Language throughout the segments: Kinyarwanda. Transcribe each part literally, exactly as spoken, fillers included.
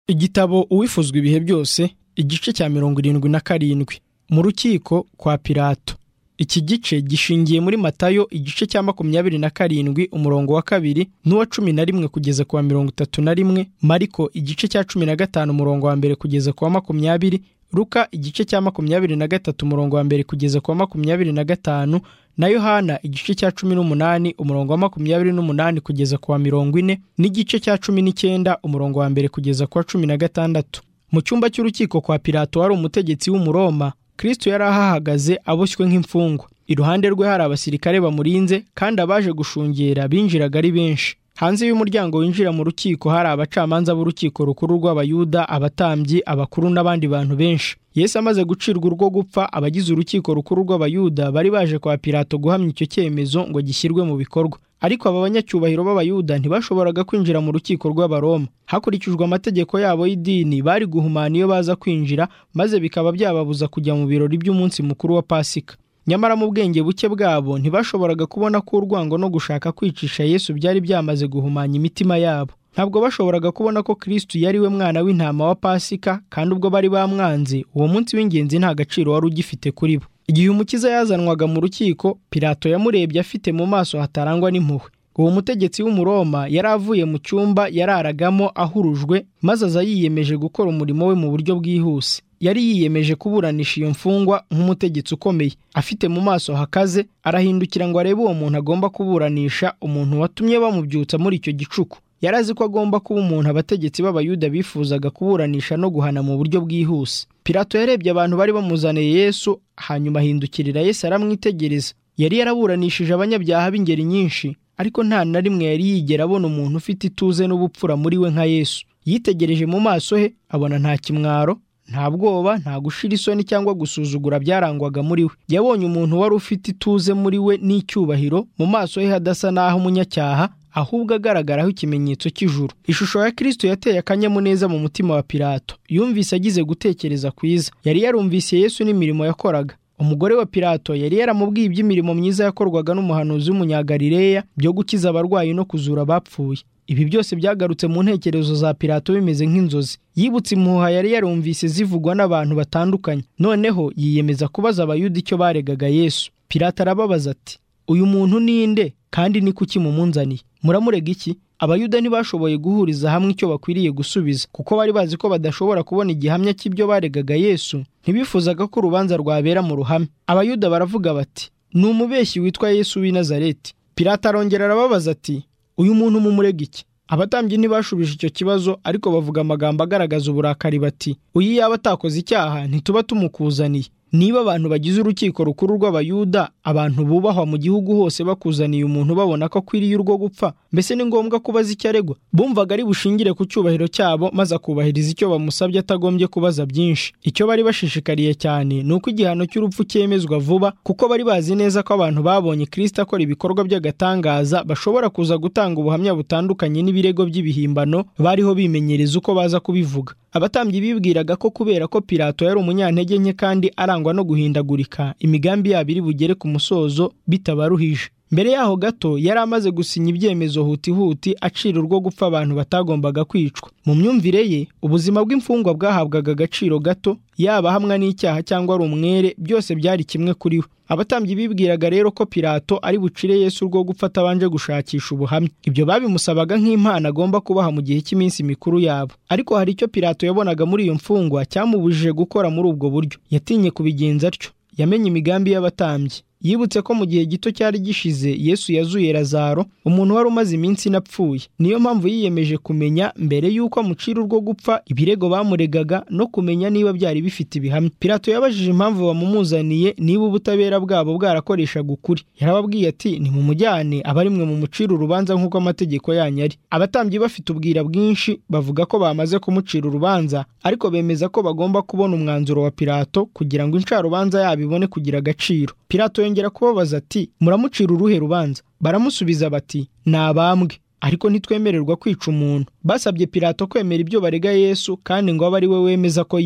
Igitabo Uwifuzwa ibihe byose, igice cya mirongo irindwi na karindwi. Mu rukiko kwa Pilato. Iki gice gishingiye muri Matayo igice cya makumyabiri na karindwi umurongo wa kabiri n'uwa cumi na rimwe kugeza ku wa mirongo itatu na rimwe, Mariko igice cya cumi na gatanu umurongo wa mbere kugeza ku wa makumyabiri, Luka igice cya makumyabiri na gatatu umurongo wa mbere kugeza ku wa makumyabiri na gatanu, na Yohana igice cya cumi n'umunani umurongo wa makumyabiri n'umunani kugeza ku wa mirongo ine, n'igice cya cumi n'icyenda umurongo wa mbere kugeza ku wa cumi na gatandatu. Mu cyumba cy'urukiko kwa Pilato hari umutegetsi w'Umuroma. Kristo yari ahahagaze aboshywe nk'imfungwa. Iruhande rwe hari abasirikare bamurinze, kandi abaje gushungera binjiraga ari benshi. Hanze y'umuryango winjira mu rukiko hari abacamanza b'urukiko rukuru rw'Abayuda, abatambyi, abakuru n'abandi bantu benshi. Yesu amaze gucirwa urwo gupfa, abagize urukiko rukuru rw'Abayuda bari baje kwa Pilato guhamya icyo cyemezo ngo gishyirwe mu bikorwa. Ariko aba banyacyubahiro b'Abayuda ntibashoboraga kwinjira mu rukiko rw'Abaroma. Hakurikijwe amategeko yabo y'idini, bari guhumana iyo baza kwinjira, maze bikaba byababuza kujya mu birori by'umunsi mukuru wa Pasika. Nyamara mu bwenge buke bwabo ntibashoboraga kubona ko urwango no gushaka kwicisha Yesu byari byamaze guhumanya imitima yabo. Ntabwo bashoboraga kubona ko Kristo yari we mwana w'intama wa Pasika, kandi ubwo bari bamwanze, uwo munsi w'ingenzi nta gaciro wari ugifite kuri bo. Igihe umukiza yazanwaga mu rukiko, Pilato yamurebye afite mu maso hatarangwa n'impuhwe. Uwo mutegetsi w'Umuroma yari avuye mu cyumba yararagamo ahurujwe, maze aza yiyemeje gukora umurimo we mu buryo bwihuse. Yari yiyemeje kuburanisha iyo mfungwa nk'umutegetsi ukomeye. Afite mu maso hakaze, arahindukira ngo arebe uwo muntu agomba kuburanisha, umuntu watumye bamubyutsa muri icyo gicuku. Yari azi ko agomba kuba umuntu abategetsi b'Abayuda bifuzaga kuburanisha no guhana mu buryo bwihuse. Pilato yarebye abantu bari bamuzaniye Yesu, hanyuma ahindukirira Yesu aramwitegereza. Yari yaraburanishije abanyabyaha b'ingeri nyinshi, ariko nta na rimwe yari yigera abona umuntu ufite ituze n'ubupfura muri we nka Yesu. Yitegereje mu maso he, abona nta kimwaro, nta bwoba, nta gushira isoni cyangwa gusuzugura byarangwaga muri we. Yabonye umuntu wari ufite ituze muri we n'icyubahiro, mu maso he hadasa n'aho umunyacyaha, ahubwo agaragaraho ikimenyetso cy'ijuru. Ishusho ya Kristo yateye akanyamuneza mu mutima wa Pilato. Yumvise agize gutekereza kwiza. Yari yarumvise Yesu n'imirimo yakoraga. Umugore wa Pilato yari yaramubwiye iby'imirimo myiza yakorwaga n'umuhanuzi w'Umunyagalileya byo gukiza abarwayi no kuzura abapfuye. Ibi byose byagarutse mu ntekerezo za Pilato bimeze nk'inzozi. Yibutse impuha yari yarumvise zivugwa n'abantu batandukanye. Noneho yiyemeza kubaza Abayuda icyo baregaga Yesu. Pilato arababaza ati, uyu muntu ni nde, kandi ni kuki mumunzaniye? Muramurega iki? Abayuda ntibashoboye guhuriza hamwe icyo bakwiriye gusubiza, kuko bari bazi ko badashobora kubona igihamya cy'ibyo baregaga Yesu. Ntibifuzaga ko urubanza rwabera mu ruhame. Abayuda baravuga bati, ni umubeshyi witwa Yesu w'i Nazareti. Pilato arongera arababaza ati, uyu muntu mumurega iki? Abatambyi ntibashubije icyo kibazo, ariko bavuga amagambo agaragaza uburakari bati, uyu yaba atakoze icyaha ntituba tumukuzaniye. Niba abantu bagize urukiko rukuru rw'Abayuda, abantu bubahwa mu gihugu hose, bakuzaniye umuntu babona ko akwiriye urwo gupfa, mbese ni ngombwa kubaza icyo aregwa? Bumvaga ari bushingire ku cyubahiro cyabo, maze akubahiriza icyo bamusabye atagombye kubaza byinshi. Icyo bari bashishikariye cyane ni uko igihano cy'urupfu cyemezwa vuba, kuko bari bazi neza ko abantu babonye Kristo akora ibikorwa by'agatangaza bashobora kuza gutanga ubuhamya butandukanye n'ibirego by'ibihimbano bariho bimenyereza uko baza kubivuga. Abatambyi bibwiraga ko kubera ko Pilato yari umunyantege nke kandi arangwa no guhindagurika, imigambi yabo iri bugere ku musozo bitabaruhije. Mbere yaho gato yari amaze gusinya ibyemezo huti huti acira urwo gupfa abantu batagombaga kwicwa. Mu myumvire ye, ubuzima bw'imfungwa bwahabwaga agaciro gato, yaba hamwe n'icyaha cyangwa ari umwere, byose byari kimwe kuri we. Abatambyi bibwiraga rero ko Pilato ari bucire Yesu urwo gupfa atabanje gushakisha ubuhamya. Ibyo babimusabaga nk'impano agomba kubaha mu gihe cy'iminsi mikuru yabo. Ariko hari icyo Pilato yabonaga muri iyo mfungwa cyamubujije gukora muri ubwo buryo. Yatinye kubigenza atyo. Yamenye imigambi y'abatambyi. Yibutse ko mu gihe gito cyari gishize Yesu yazuye Lazaro, umuntu wari umaze iminsi inapfuye. Niyo mpamvu yiyemeje kumenya mbere y'uko amucira urwo gupfa ibirego bamuregaga, no kumenya niba byari bifite ibihamya. Pilato yabajije impamvu bamumuzaniye, niba ubutabera bwabo bwarakoreshaga ukuri. Yarababwiye ati, nimumujyane aba ari mwe mumucira urubanza nk'uko amategeko yanyu ari. Abatambyi bafite ubwira bwinshi bavuga ko bamaze kumucira urubanza, ariko bemeza ko bagomba kubona umwanzuro wa Pilato kugira ngo incarubanza yabo ibone kugira agaciro. Pilato yongera kubabaza ati, muramucira uruhe rubanza? Baramusubiza bati, ni abambwe. Ariko ntitwemererwa kwica umuntu. Basabye Pilato kwemera ibyo barega Yesu, kandi ngo abe ari we wemeza ko yicwa.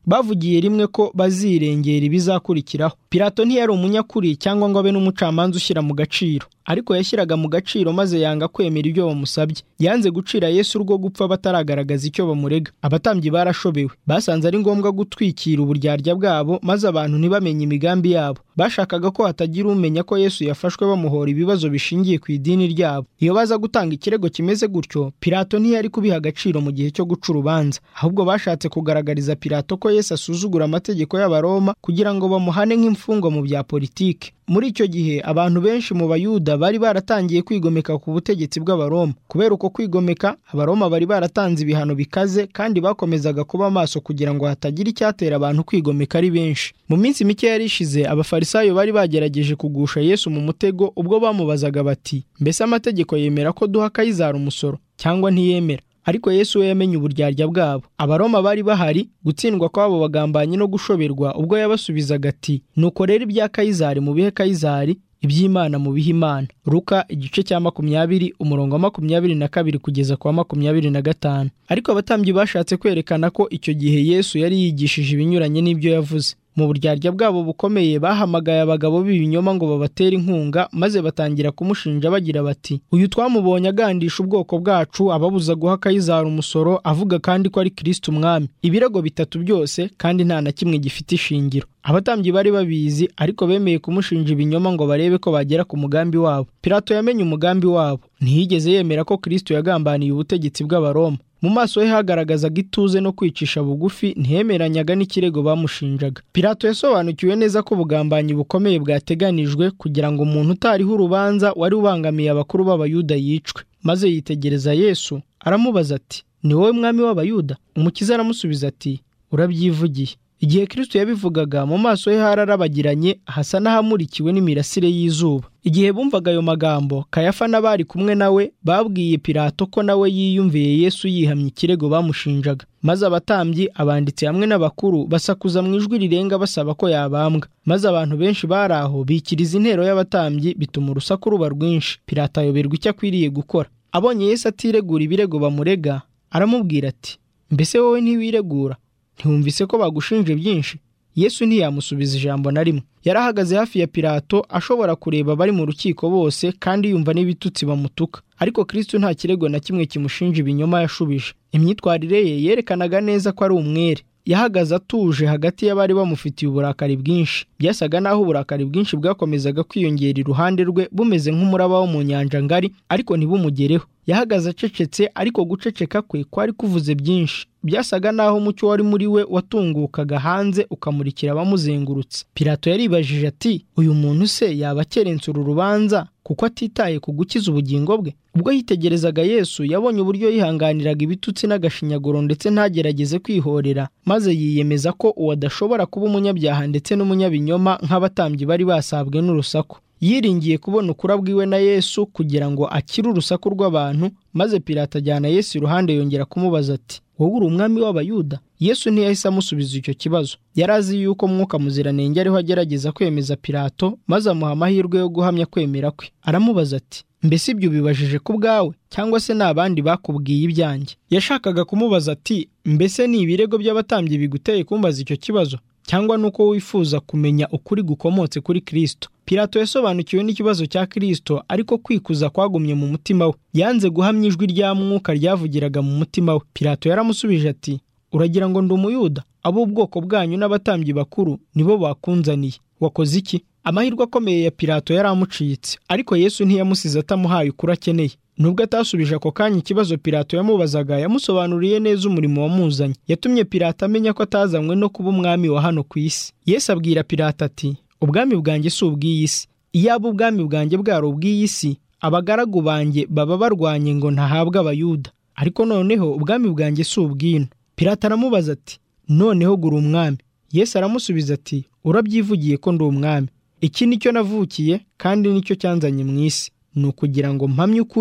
bavugiye rimwe ko bazirengera ibizakurikiraho. Pilato ntiyari umunyakuri cyangwa ngo abe n'umucamanza ushyira mu gaciro, ariko yashyiraga mu gaciro maze yanga kwemera ibyo bamusabye. Yanze gucira Yesu urwo gupfa bataragaragaza icyo bamurega. Abatambyi barashobewe, basanze ari ngombwa gutwikira uburyarya bwabo maze abantu ntibamenye imigambi yabo. Bashakaga ko hatagira umenya ko Yesu yafashwe bamuhora ibibazo bishingiye ku idini ryabo. Iyo baza gutanga ikirego kimeze gutyo, Pilato ntiyari kubiha agaciro mu gihe cyo guca urubanza, ahubwo bashatse kugaragariza Pilato ko Yesu asuzugura amategeko y'Abaroma kugira ngo bamuhane nk'imfungwa mu bya politiki. Muri icyo gihe abantu benshi mu Bayuda bari baratangiye kwigomeka ku butegetsi bw'Abaroma. Kubera uko kwigomeka, Abaroma bari baratanze ibihano bikaze kandi bakomezaga kuba maso kugira ngo hatagira icyatera abantu kwigomeka ari benshi. Mu minsi mike yari ishize, abafarisayo bari bagerageje kugusha Yesu mu mutego ubwo bamubazaga bati, mbese amategeko yemera ko duha Kayizari umusoro cyangwa ntiyemera? Ariko Yesu we yamenye uburyarya bwabo. Abaroma bari bahari, gutsindwa kw'abo bagambanyi no gushoberwa, ubwo yabasubizaga ati, nuko rero ibya Kayizari mubihe Kayizari, iby'Imana mubihe Imana. Luka igice cya makumyabiri umurongo wa makumyabiri na kabiri kugeza kwa makumyabiri na gatanu. Ariko abatambyi bashatse kwerekana ko icyo gihe Yesu yari yigishije ibinyuranye n'ibyo yavuze. Mu buryarya bwabo bukomeye bahamagaye abagabo b'ibinyoma ngo babatere inkunga, maze batangira kumushinja bagira bati, uyu twamubonye agandisha ubwoko bwacu, ababuza guha Kayizari umusoro, avuga kandi ko ari Kristo umwami. Ibirego bitatu byose kandi nta na kimwe gifite ishingiro. Abatambyi bari babizi, ariko bemeye kumushinja ibinyoma ngo barebe ko bagera ku mugambi wabo. Pilato yamenye umugambi wabo. Ntiyigeze yemera ko Kristo yagambaniye ubutegetsi bw'Abaroma. Mu maso he hagaragazaga ituze no kwicisha bugufi, ntiyemeranyaga n'ikirego bamushinjaga. Pilato yasobanukiwe neza ko ubugambanyi bukomeye bwateganijwe kugira ngo umuntu utariho urubanza wari ubangamiye abakuru b'Abayuda yicwe. Maze yitegereza Yesu, aramubaza ati, ni wowe mwami w'Abayuda? Umukiza aramusubiza ati, urabyivugiye. Igihe Kristo yabivugaga, mu maso he hararabagiranye, hasa n'ahamurikiwe n'imirasire y'izuba. Igihe bumvaga ayo magambo, Kayafa n'abari kumwe nawe babwiye Pilato ko nawe yiyumviye Yesu yihamye ikirego bamushinjaga. Maze abatambyi, abanditsi hamwe n'abakuru basakuza mu ijwi rirenga basaba ko yabambwa. Maze abantu benshi bari aho bikiriza intero y'abatambyi, bituma urusaku ruba rwinshi. Pilato ayoberwa icyo akwiriye gukora. Abonye Yesu atiregura ibirego bamurega, aramubwira ati, mbese wowe ntiwiregura? Ntiwumvise ko bagushinje byinshi? Yesu ntiyamusubiza ijambo na rimwe. Yarahagaze hafi ya Pilato, ashobora kureba abari mu rukiko bose kandi yumva n'ibitutsi bamutuka. Ariko Kristo nta kirego na kimwe kimushinja ibinyoma yashubije. Imyitwarire ye yerekanaga neza ko ari umwere. Yahagaze atuje hagati y'abari bamufitiye uburakari bwinshi. Byasaga naho uburakari bwinshi bwakomezaga kwiyongera iruhande rwe, bumeze nk'umuraba wo mu nyanja ngari, ariko ntibumugereho. Yahagaze acecetse, ariko guceceka kwe kwari kuvuze byinshi. Byasaga naho umucyo wari muri we watungukaga hanze ukamurikira abamuzengurutse. Pilato yaribajije ati, uyu muntu se yaba akerensa uru rubanza kuko atitaye ku gukiza ubugingo bwe? Ubwo yitegerezaga Yesu, yabonye uburyo yihanganiraga ibitutsi n'agashinyaguro ndetse ntagerageze kwihorera, maze yiyemeza ko uwo adashobora kuba umunyabyaha ndetse n'umunyabinyoma nk'abatambyi bari basabwe n'urusaku. Yiringiye kubona ukura bwiwe na Yesu kugira ngo akire urusaku rw'abantu, maze Pilato ajyana Yesu iruhande yongera kumubaza ati, wowe uri umwami w'Abayuda? Yesu ntiyahise amusubiza icyo kibazo. Yari azi yuko Mwuka Muziranenge ariho agerageza kwemeza Pilato, maze amuha amahirwe yo guhamya kwemera kwe. Aramubaza ati, mbese ibyo ubibajije ku bwawe cyangwa se n'abandi bakubwiye ibyanjye? Yashakaga kumubaza ati, mbese ni ibirego by'abatambyi biguteye kumbaza icyo kibazo, cyangwa nuko wifuza kumenya ukuri gukomotse kuri Kristo? Pilato yasobanukiwe n'ikibazo cya Kristo, ariko kwikuza kwagumye mu mutima we. Yanze guhamya ijwi rya Mwuka ryavugiraga mu mutima we. Pilato yaramusubije ati, uragira ngo ndi Umuyuda? Ab'ubwoko bwanyu n'abatambyi bakuru nibo bakunzaniye. Wakoze iki? Amahirwe akomeye ya Pilato yari amucitse, ariko Yesu ntiyamusize atamuhaye ukuri akeneye. Nubwo atasubije ako kanya ikibazo Pilato yamubazaga, yamusobanuriye neza umurimo wamuzanye. Yatumye Pilato amenya ko atazanywe no kuba umwami wa hano ku isi. Yesu abwira Pilato ati, ubwami bwanjye si ubw'iyi si. Iyaba ubwami bwanjye bwari ubw'iyi si, abagaragu banjye baba barwanye ngo ntahabwe Abayuda. Ariko noneho ubwami bwanjye si ubw'ino. Pilato aramubaza ati, noneho gura umwami? Yesu aramusubiza ati, urabyivugiye ko ndi umwami. Iki nicyo navukiye kandi nicyo cyanzanye mu isi, ni ukugira ngo mpamye ukuri.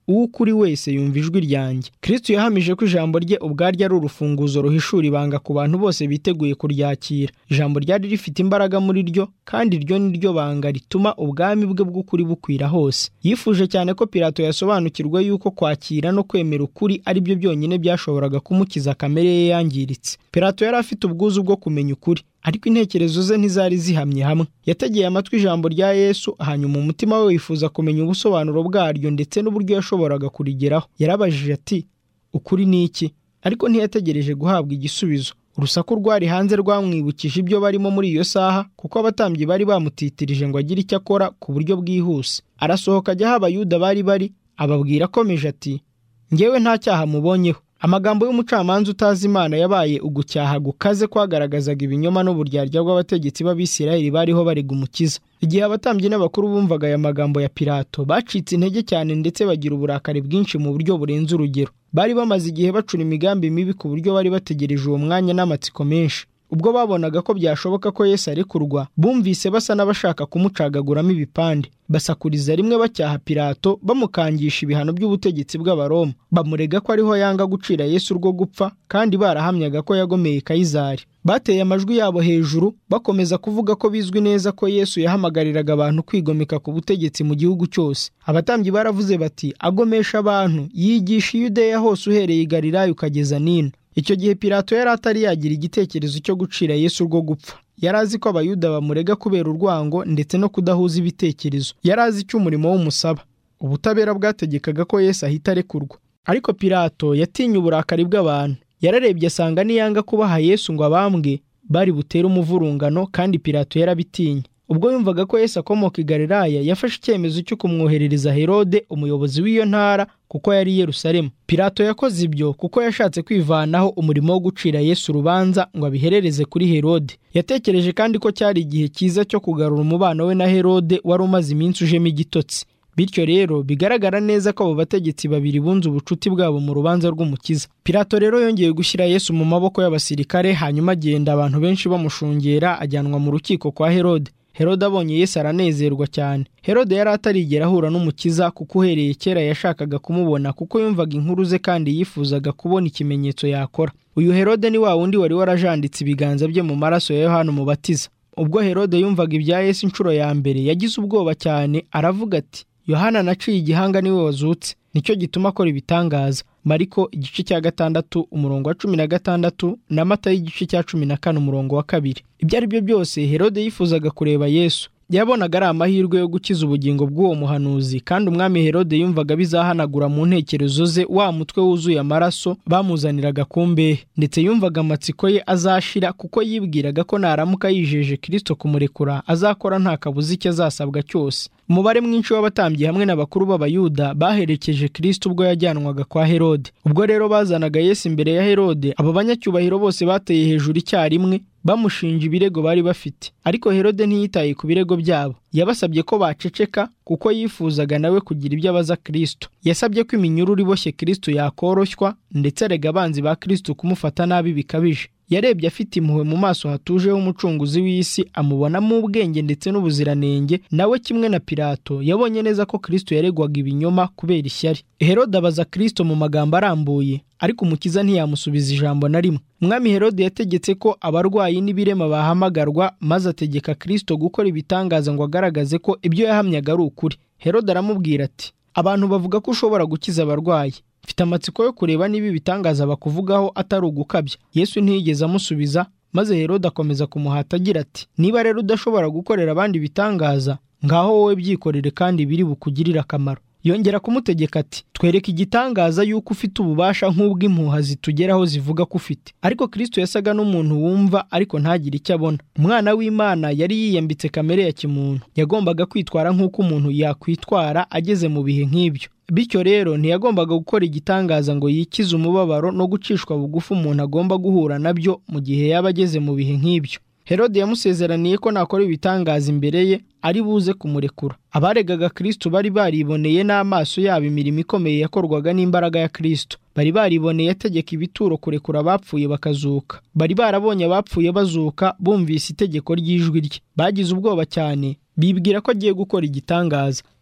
uw'ukuri wese yumva ijwi ryanjye. Kristo yahamije ko ijambo rye ubwaryo ari urufunguzo ruhishura ibanga ku bantu bose biteguye kuryakira. Ijambo ryari rifite imbaraga muri ryo, kandi ryo ni ryo banga rituma ubwami bwe bw'ukuri bukwira hose. Yifuje cyane ko Pilato yasobanukirwa yuko kwakira no kwemera ukuri ari byo byonyine byashoboraga kumukiza kamere ye yangiritse. Pilato yari afite ubwuzu bwo kumenya ukuri, ariko intekerezo ze ntizari zihamye hamwe. Yategeye amatwi ijambo rya Yesu, hanyuma umutima we wifuza kumenya ubusobanuro bwaryo ndetse n'uburyo yashoboraga kurigeraho. Yarabajije ati, ukuri ni iki? Ariko ntiyategereje guhabwa igisubizo. Urusaku rwari hanze rwamwibukije ibyo barimo muri iyo saha, kuko abatambyi bari bamutitirije ngo agire icyo akora ku buryo bwihuse. Arasohoka ajya aho Abayuda bari bari, ababwira akomeje ati, njyewe nta cyaha mubonyeho. Amagambo y'umucamanza utazi Imana yabaye ugucyaha gukaze kwagaragazaga ibinyoma n'uburyarya bw'abategetsi b'Abisirayeli bariho barega Umukiza. Igihe abatambyi n'abakuru bumvaga aya magambo ya Pilato, bacitse intege cyane ndetse bagira uburakari bwinshi mu buryo burenze urugero. Bari bamaze igihe bacura imigambi mibi ku buryo bari bategereje uwo mwanya n'amatsiko menshi. Ubwo babonaga ko byashoboka ko Yesu arekurwa, bumvise basa n'abashaka kumucagaguramo ibipande. Basakuriza rimwe bacyaha Pilato, bamukangisha ibihano by'ubutegetsi bw'Abaroma. Bamurega ko ariho yanga gucira Yesu urwo gupfa, kandi barahamyaga ko yagomeye Kayizari. Bateye amajwi yabo hejuru, bakomeza kuvuga ko bizwi neza ko Yesu yahamagariraga abantu kwigomeka ku butegetsi mu gihugu cyose. Abatambyi baravuze bati, agomesha abantu, yigisha i Yudeya hose uhereye i Galilaya ukageza Nino. Icyo gihe Pilato yari atari yagira igitekerezo cyo gucira Yesu urwo gupfa. Yari azi ko Abayuda bamurega kubera urwango ndetse no kudahuza ibitekerezo. Yari azi icyo umurimo w'umusaba. Ubutabera bwategekaga ko Yesu ahita arekurwa. Ariko Pilato yatinye uburakari bw'abantu. Yararebye asanga niyanga kubaha Yesu ngo abambwe, bari butere umuvurungano, kandi Pilato yarabitinye. Ubwo yumvaga ko Yesu akomoka i Galilaya, yafashe icyemezo cyo kumwoherereza Herode, umuyobozi w'iyo ntara, kuko yari i Yerusalemu. Pilato yakoze ibyo kuko yashatse kwivanaho umurimo wo gucira Yesu urubanza ngo abiherereze kuri Herode. Yatekereje kandi ko cyari igihe cyiza cyo kugarura umubano we na Herode wari umaze iminsi ujemo igitotsi. Bityo rero bigaragara neza ko abo bategetsi babiri bunze ubucuti bwabo mu rubanza rw'Umukiza. Pilato rero yongeye gushyira Yesu mu maboko y'abasirikare, hanyuma agenda abantu benshi bamushungera, ajyanwa mu rukiko kwa Herode. Herode abonye Yesu aranezerwa cyane. Herode yari atarigera ahura n'Umukiza, kuko uhereye kera yashakaga kumubona, kuko yumvaga inkuru ze kandi yifuzaga kubona ikimenyetso yakora. Uyu Herode ni wa wundi wari warajanditse ibiganza bye mu maraso ya Yohana Umubatiza. Ubwo Herode yumvaga ibya Yesu inshuro ya mbere, yagize ubwoba cyane, aravuga ati, Yohana naciye igihanga niwe wazutse, nicyo gituma akora ibitangaza. Mariko igice cya gatandatu umurongo wa cumi na gatandatu na Matayo igice cya cumi na kane umurongo wa kabiri. Ibyo ari byo byose Herode yifuzaga kureba Yesu. Yabonaga ari amahirwe yo gukiza ubugingo bw'uwo muhanuzi, kandi umwami Herode yumvaga bizahanagura mu ntekerezo ze wa mutwe wuzuye amaraso bamuzaniraga ku mbehe, ndetse yumvaga amatsiko ye azashira, kuko yibwiraga ko naramuka yijeje Kristo kumurekura azakora nta kabuza icyo azasabwa cyose. Umubare mwinshi w'abatambyi hamwe n'abakuru b'Abayuda baherekeje Kristo ubwo yajyanwaga kwa Herode. Ubwo rero bazanaga Yesu imbere ya Herode, abo banyacyubahiro bose bateye hejuru icyarimwe, bamushinja ibirego bari bafite. Ariko Herode ntiyitaye ku birego byabo. Yabasabye ko baceceka, kuko yifuzaga nawe kugira ibyo abaza Kristo. Yasabye ko iminyururu iboshye Kristo yakoroshywa, ndetse arega abanzi ba Kristo kumufata nabi bikabije. Yarebye afite impuhwe mu maso hatuje h'umucunguzi w'isi, amubonamo ubwenge ndetse n'ubuziranenge. Nawe kimwe na Pilato yabonye neza ko Kristo yaregwaga ibinyoma kubera ishyari. Herode abaza Kristo mu magambo arambuye, ariko Umukiza ntiyamusubiza ijambo na rimwe. Umwami Herode yategetse ko abarwayi n'ibirema bahamagarwa, maze ategeka Kristo gukora ibitangaza ngo agaragaze ko ibyo yahamyaga ari ukuri. Herode aramubwira ati, abantu bavuga ko ushobora gukiza abarwayi. Mfite amatsiko yo kureba niba ibitangaza bakuvugaho atari ugukabya. Yesu ntiyigeze amusubiza, maze Herode akomeza kumuhata agira ati, niba rero udashobora gukorera abandi ibitangaza, ngaho wowe byikorere kandi biri bukugirire akamaro. Yongera kumutegeka ati, twereke igitangaza yuko ufite ububasha nk'ubw'impuha zitugeraho zivuga ko ufite. Ariko Kristo yasaga n'umuntu wumva ariko ntagire icyo abona. Umwana w'Imana yari yiyambitse kamere ya kimuntu. Yagombaga kwitwara nk'uko umuntu yakwitwara ageze mu bihe nk'ibyo. Bityo rero ntiyagombaga gukora igitangaza ngo yikize umubabaro no gucishwa bugufi umuntu agomba guhura nabyo mu gihe yaba ageze mu bihe nk'ibyo. Herode yamusezeraniye ko nakora ibitangaza imbere ye ari buze kumurekura. Abaregaga Kristo bari bariboneye n'amaso yabo imirimo ikomeye yakorwaga n'imbaraga ya Kristo. Bari bariboneye ategeka ibituro kurekura abapfuye bakazuka. Bari barabonye abapfuye bazuka, bumvise itegeko ry'ijwi rye. Bagize ubwoba cyane, bibwira ko agiye gukora igitangaza.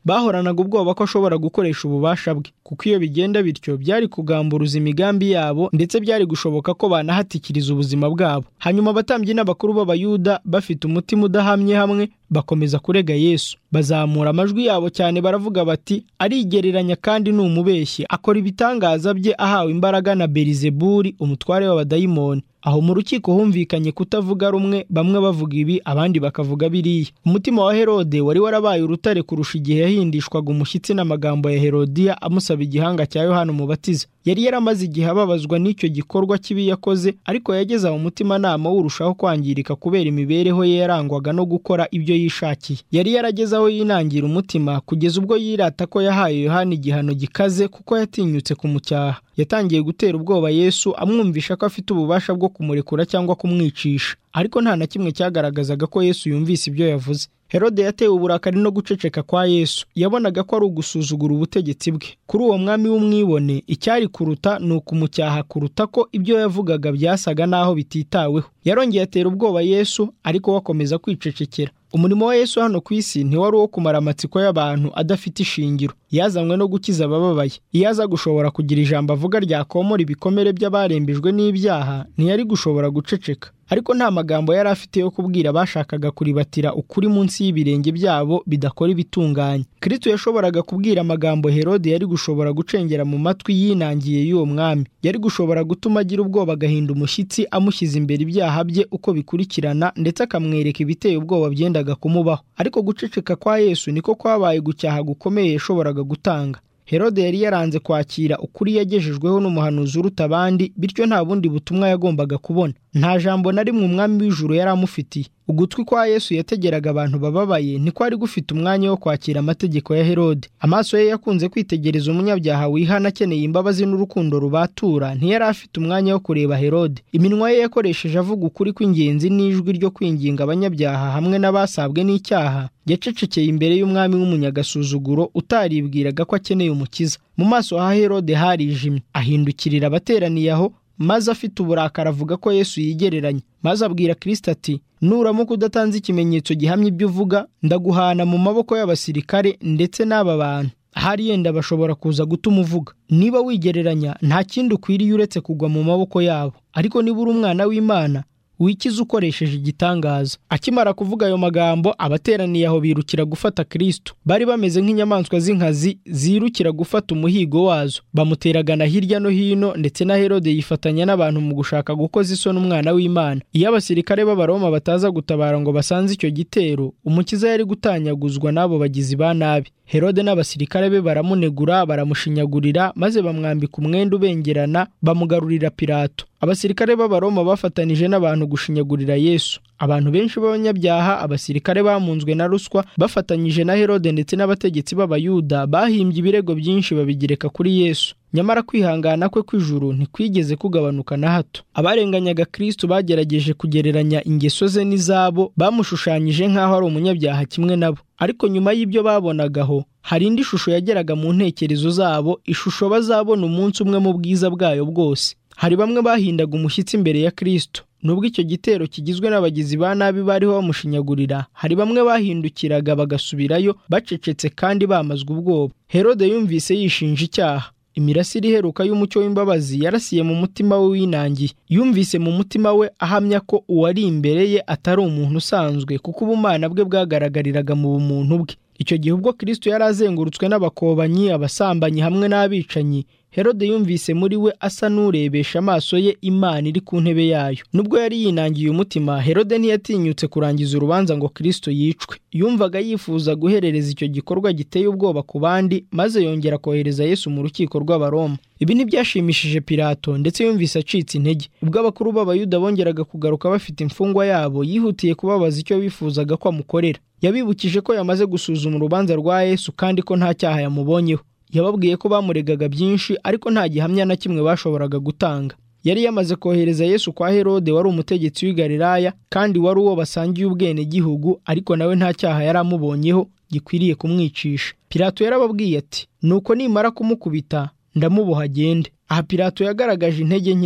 bahoranaga ubwoba ko ashobora gukoresha ububasha bwe, kuko iyo bigenda bityo byari kugamburuza imigambi yabo, ndetse byari gushoboka ko banahatikiriza ubuzima bwabo. Hanyuma abatambyi n'abakuru b'Abayuda bafite umutima udahamye hamwe bakomeza kurega Yesu. Bazamura amajwi yabo cyane baravuga bati, arigereranya kandi ni umubeshyi, akora ibitangaza bye ahawe imbaraga na Belizebuli umutware w'abadayimoni. Aho mu rukiko humvikanye kutavuga rumwe, bamwe bavuga ibi abandi bakavuga biriya. Umutima wa Herode wari warabaye urutare kurusha igihe yahindishwaga umushyitsi n'amagambo ya Herodiya amusaba igihanga cya Yohana Umubatiza. Yari yaramaze igihe ababazwa n'icyo gikorwa kibi yakoze, ariko yageze mu mutima nama urushaho kwangirika kubera imibereho ye yarangwaga no gukora ibyo yishakiye. Yari yarageze aho yinangira umutima kugeza ubwo yirata ko yahaye Yohana igihano gikaze kuko yatinyutse kumucyaha. Yatangiye gutera ubwoba Yesu amwumvisha ko afite ububasha bwo kumurekura cyangwa kumwicisha, ariko nta na kimwe cyagaragazaga ko Yesu yumvise ibyo yavuze. Herode yatewe uburakari no guceceka kwa Yesu. Yabonaga ko ari ugusuzugura ubutegetsi bwe. Kuri uwo mwami w'umwibone icyari kuruta ni ukumucyaha kuruta ko ibyo yavugaga byasaga naho bititaweho. Yarongeye atera ubwoba Yesu, ariko wakomeza kwicecekera. Umurimo wa Yesu hano ku isi ntiwari uwo kumara amatsiko y'abantu adafite ishingiro. Yazanywe no gukiza abababaye. Iyo aza gushobora kugira ijambo avuga ryakomora ibikomere by'abarembejwe n'ibyaha, ntiyari gushobora guceceka. Ariko nta magambo yari afite yo kubwira bashakaga kuribatira ukuri munsi y'ibirenge byabo bidakora ibitunganye. Kristo yashoboraga kubwira amagambo Herode yari gushobora gucengera mu matwi yinangiye y'uwo mwami. Yari gushobora gutuma agira ubwoba agahinda umushyitsi amushyize imbere ibyaha bye uko bikurikirana, ndetse akamwereka ibiteye ubwoba byendaga kumubaho. Ariko guceceka kwa Yesu niko kwabaye gucyaha gukomeye yashoboraga gutanga. Herode yari yaranze kwakira ukuri yagejejweho n'umuhanuzi uruta abandi, bityo nta bundi butumwa yagombaga kubona. Nta jambo na rimwe umwami w'ijuru yari amufitiye. Ugutwi kwa Yesu yategeraga abantu bababaye ntikwari gufite umwanya wo kwakira amategeko ya Herode. Amaso ye yakunze kwitegereza umunyabyaha wihana akeneye imbabazi n'urukundo rubatura, ntiyari afite umwanya wo kureba Herode. Iminwa ye yakoresheje avuga ukuri kw'ingenzi n'ijwi ryo kwinginga abanyabyaha hamwe n'abasabwe n'icyaha. Yacecekeye imbere y'umwami w'umunyagasuzuguro utaribwiraga ko akeneye umukiza. Mu maso ha Herode harijimye. Ahindukirira abateraniye aho, maze afite uburakari avuga ko Yesu yigereranya. Maze abwira Kristo ati, nuramuka udatanze ikimenyetso gihamya ibyo uvuga, ndaguhana mu maboko y'abasirikare ndetse n'aba bantu. Ahari yenda bashobora kuza gutuma uvuga. Niba wigereranya, nta kindi ukwiriye uretse kugwa mu maboko yabo. Ariko niba uri umwana w'Imana, wikiza ukoresheje igitangaza. Akimara kuvuga ayo magambo, abateraniye aho birukira gufata Kristo. Bari bameze nk'inyamaswa z'inkazi zirukira gufata umuhigo wazo. Bamuteragana hirya no hino, ndetse na Herode yifatanya n'abantu mu gushaka gukoza isoni umwana w'Imana. Iyo abasirikare b'Abaroma bataza gutabara ngo basanze icyo gitero, umukiza yari gutanyaguzwa n'abo bagizi ba nabi. Herode n'abasirikare be baramunegura, baramushinyagurira, maze bamwambika umwenda ubengerana, bamugarurira Pilato. Abasirikare b'Abaroma bafatanije n'abantu gushinyagurira Yesu. Abantu benshi b'abanyabyaha, abasirikare bamunzwe na ruswa, bafatanyije na Herode ndetse n'abategetsi b'Abayuda, bahimbye ibirego byinshi babigereka kuri Yesu. Nyamara kwihangana kwe kw'ijuru ntikwigeze kugabanuka na hato. Abarenganyaga Kristo bagerageje kugereranya ingeso ze n'izabo, bamushushanyije nk'aho ari umunyabyaha kimwe nabo. Ariko nyuma y'ibyo babonagaho, hari indi shusho yageraga mu ntekerezo zabo, ishusho bazabona umunsi umwe mu bwiza bwayo bwose. Hari bamwe bahindaga umushyitsi imbere ya Kristo. Nubwo icyo gitero kigizwe n'abagizi ba nabi bariho bamushinyagurira, hari bamwe bahindukiraga bagasubirayo bacecetse kandi bamazwe ubwoba. Herode yumvise yishinja icyaha. Imirasire iheruka y'umucyo w'imbabazi yarasiye mu mutima we winangiye. Yumvise mu mutima we ahamya ko uwari imbere ye atari umuntu usanzwe, kuko ubumana bwe bwagaragariraga mu bumuntu bwe. Icyo gihe ubwo Kristo yari azengurutswe n'abakobanyi, abasambanyi hamwe n'abicanyi, Herode yumvise muri we asa n'urebesha amaso ye Imana iri ku ntebe yayo. Nubwo yari yinangiye umutima, Herode ntiyatinyutse kurangiza urubanza ngo Kristo yicwe. Yumvaga yifuza guherereza icyo gikorwa giteye ubwoba ku bandi, maze yongera kohereza Yesu mu rukiko rw'Abaroma. Ibi ntibyashimishije Pilato, ndetse yumvise acitse intege. Ubwo abakuru b'Abayuda bongeraga kugaruka bafite imfungwa yabo, yihutiye kubabaza icyo bifuzaga ko amukorera. Yabibukije ko yamaze gusuzuma urubanza rwa Yesu kandi ko nta cyaha yamubonyeho. Yababwiye ko bamuregaga byinshi, ariko nta gihamya na kimwe bashoboraga gutanga. Yari yamaze kohereza Yesu kwa Herode wari umutegetsi w'i Galilaya, kandi wari uwo basangiye ubwene gihugu, ariko nawe nta cyaha yari amubonyeho gikwiriye kumwicisha. Pilato yarababwiye ati, nuko nimara kumukubita ndamuboha agende. Aha Pilato yagaragaje intege nke ze.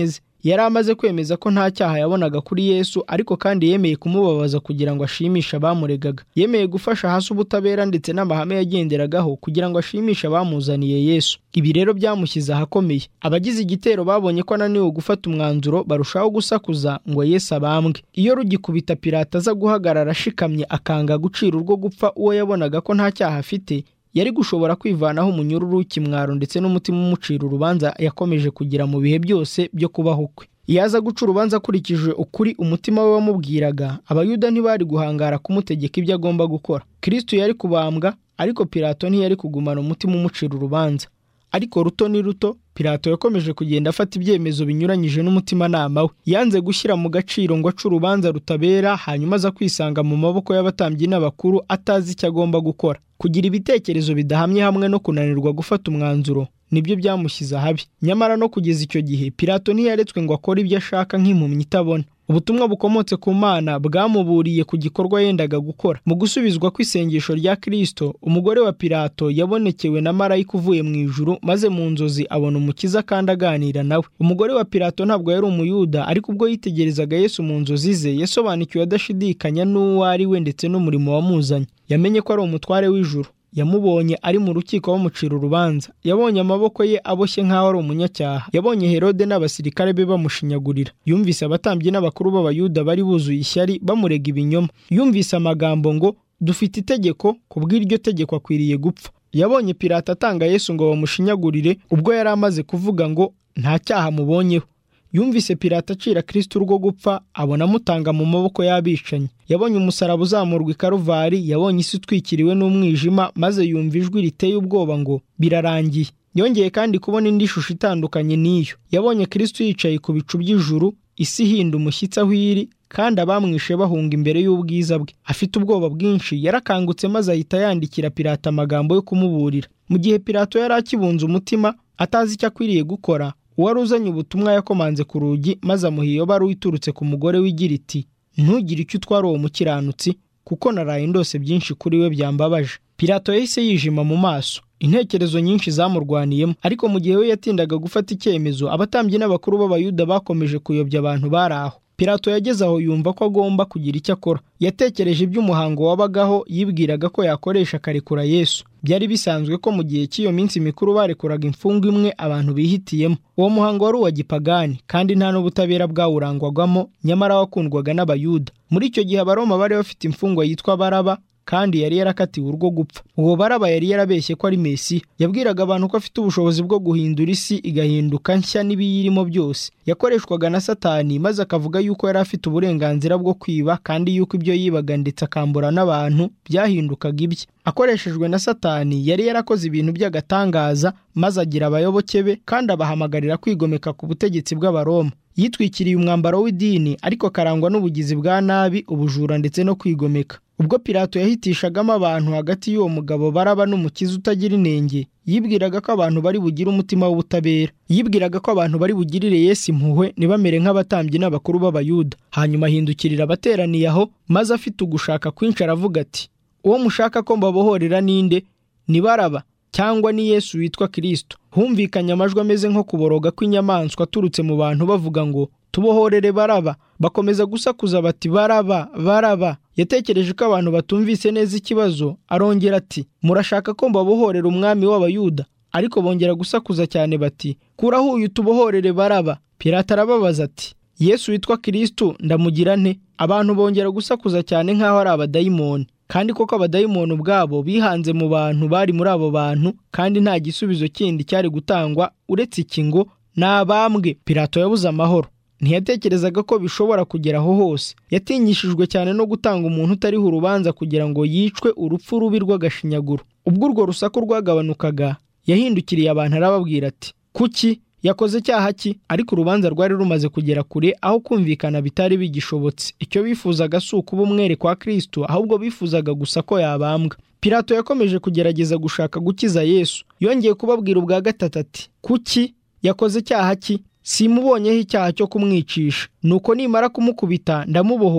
yari amaze kwemeza ko nta cyaha yabonaga kuri Yesu, ariko kandi yemeye kumubabaza kugira ngo ashimishe abamuregaga. Yemeye gufasha hasi ubutabera ndetse n'amahame yagenderagaho kugira ngo ashimishe abamuzaniye Yesu. Ibi rero byamushyize ahakomeye. Abagize igitero babonye ko ananiwe gufata umwanzuro, barushaho gusakuza ngo Yesu abambwe. Iyo rugikubita Pilato aza guhagarara ashikamye akanga gucira urwo gupfa uwo yabonaga ko nta cyaha afite, yari gushobora kwivanaho umunyururu w'ikimwaro ndetse n'umutima umucira urubanza yakomeje kugira mu bihe byose byo kubaho kwe. Iyo aza guca urubanza akurikije ukuri umutima we wamubwiraga, abayuda ntibari guhangara kumutegeka ibyo agomba gukora. Kristo yari kubambwa, ariko Pilato ntiyari kugumana umutima umucira urubanza. Ariko ruto ni ruto, Pilato yakomeje kugenda afata ibyemezo binyuranyije n'umutimanama we. Yanze gushyira mu gaciro ngo ace urubanza rutabera, hanyuma aza kwisanga mu maboko y'abatambyi n'abakuru atazi icyo agomba gukora. Kugira ibitekerezo bidahamye hamwe no kunanirwa gufata umwanzuro nibyo byamushyize ahabi. Nyamara no kugeza icyo gihe Pilato ntiyaretswe ngo akore ibyo ashaka nk'impumyi itabona. Ubutumwa bukomotse ku Mana bwamuburiye ku gikorwa yendaga gukora. Mu gusubizwa kw'isengesho rya Kristo, umugore wa Pilato yabonekewe na marayika uvuye mu ijuru, maze mu nzozi abona Umukiza kandi aganira nawe. Umugore wa Pilato ntabwo yari Umuyuda, ariko ubwo yitegerezaga Yesu mu nzozi ze, yasobanukiwe adashidikanya n'uwo ari we ndetse n'umurimo wamuzanye. Yamenye ko ari umutware w'ijuru. Yamubonye ari mu rukiko bamucira urubanza. Yabonye amaboko ye aboshye nk'aho ari umunyacyaha. Yabonye Herode n'abasirikare be bamushinyagurira. Yumvise abatambyi n'abakuru b'Abayuda bari buzuye ishyari bamurega ibinyoma. Yumvise amagambo ngo dufite itegeko, kubw'iryo tegeko akwiriye gupfa. Yabonye Pilato atanga Yesu ngo bamushinyagurire ubwo yari amaze kuvuga ngo nta cyaha mubonyeho. Yumvise Pilato acira Kristo urwo gupfa, abona amutanga mu maboko y'abicanyi. Yabonye umusaraba uzamurwa i Karuvari, yabonye isi itwikiriwe n'umwijima, maze yumva ijwi riteye ubwoba ngo birarangiye. Yongeye kandi kubona indi shusho itandukanye n'iyo. Yabonye Kristo yicaye ku bicu by'ijuru, isi ihinda umushyitsi aho iri, kandi abamwishe bahunga imbere y'ubwiza bwe. Afite ubwoba bwinshi, yarakangutse maze ahita yandikira Pilato amagambo yo kumuburira. Mu gihe Pilato yari akibunze umutima, atazi icyo akwiriye gukora, uwari uzanye ubutumwa yakomanze ku rugi, maze amuha iyo baruwa iturutse ku mugore w'igira iti ntugire icyo utwara uwo mukiranutsi, kuko naraye ndose byinshi kuri we byambabaje. Pilato yahise yijima mu maso. Intekerezo nyinshi zamurwaniyemo, ariko mu gihe we yatindaga gufata icyemezo, abatambyi n'abakuru b'Abayuda bakomeje kuyobya abantu bari aho. Pilato yageze aho yumva ko agomba kugira icyo akora. Yatekereje iby'umuhango wabagaho, yibwiraga ko yakoresha akarekura Yesu. Byari bisanzwe ko mu gihe cy'iyo minsi mikuru barekuraga imfungwa imwe abantu bihitiyemo. Uwo muhango wari uwa gipagani, kandi nta n'ubutabera bwawurangwagamo, nyamara wakundwaga n'Abayuda. Muri icyo gihe Abaroma bari bafite imfungwa yitwa Baraba, kandi yari yarakatiwe urwo gupfa. Uwo Baraba yari yarabeshye ko ari Mesiya. Yabwiraga abantu ko afite ubushobozi bwo guhindura isi igahinduka nshya n'ibiyirimo byose. Yakoreshwaga na Satani, maze akavuga yuko yari afite uburenganzira bwo kwiba, kandi yuko ibyo yibaga ndetse akambura n'abantu byahindukaga ibye. Akoreshejwe na Satani, yari yarakoze ibintu by'agatangaza, maze agira abayoboke be kandi abahamagarira kwigomeka ku butegetsi bw'Abaroma. Yitwikiriye umwambaro w'idini, ariko karangwa n'ubugizi bwa nabi, ubujura ndetse no kwigomeka. Ubwo Pilato yahitishagamo abantu hagati y'uwo mugabo Baraba n'Umukiza utagira inenge, yibwiraga ko abantu bari bugire umutima w'ubutabera. Yibwiraga ko abantu bari bugirire Yesu impuhwe, ntibamere nk'abatambyi n'abakuru b'Abayuda. Hanyuma ahindukirira abateraniye aho, maze afite ugushaka kwinshi aravuga ati uwo mushaka ko mbabohorera ninde? Ni Baraba cyangwa ni Yesu witwa Kristo? Humvikanye amajwi ameze nko kuboroga kw'inyamaswa aturutse mu bantu bavuga ngo tubohorere Baraba. Bakomeza gusakuza bati Baraba, Baraba. Yatekereje ko abantu batumvise neza ikibazo, arongera ati murashaka ko mbabohorera umwami w'Abayuda? Ariko bongera gusakuza cyane bati kuraho uyu tubohorere Baraba. Pilato arababaza ati Yesu witwa Kristo ndamugira nte? Abantu bongera gusakuza cyane nk'aho ari abadayimoni. Kandi koko abadayimoni ubwabo bihanze mu bantu bari muri abo bantu, kandi nta gisubizo kindi cyari gutangwa uretse iki ngo nabambwe. Pilato yabuze amahoro. Ntiyatekerezaga ko bishobora kugera aho hose. Yatinyishijwe cyane no gutanga umuntu utariho urubanza kugira ngo yicwe urupfu rubi rw'agashinyaguro. Ubwo urwo rusaku rwagabanukaga, yahindukiriye abantu arababwira ati kuki? Yakoze cyaha ki? Ariko urubanza rwari rumaze kugera kure, aho kumvikana bitari bigishobotse. Icyo bifuzaga si ukuba umwere kwa Kristo, ahubwo bifuzaga gusa ko yabambwa. Pilato yakomeje kugerageza gushaka gukiza Yesu. Yongeye kubabwira ubwa gatatu ati kuki? Yakoze cyaha ki? Simubonyeho icyaha cyo kumwicisha. Nuko nimara kumukubita ndamubohora.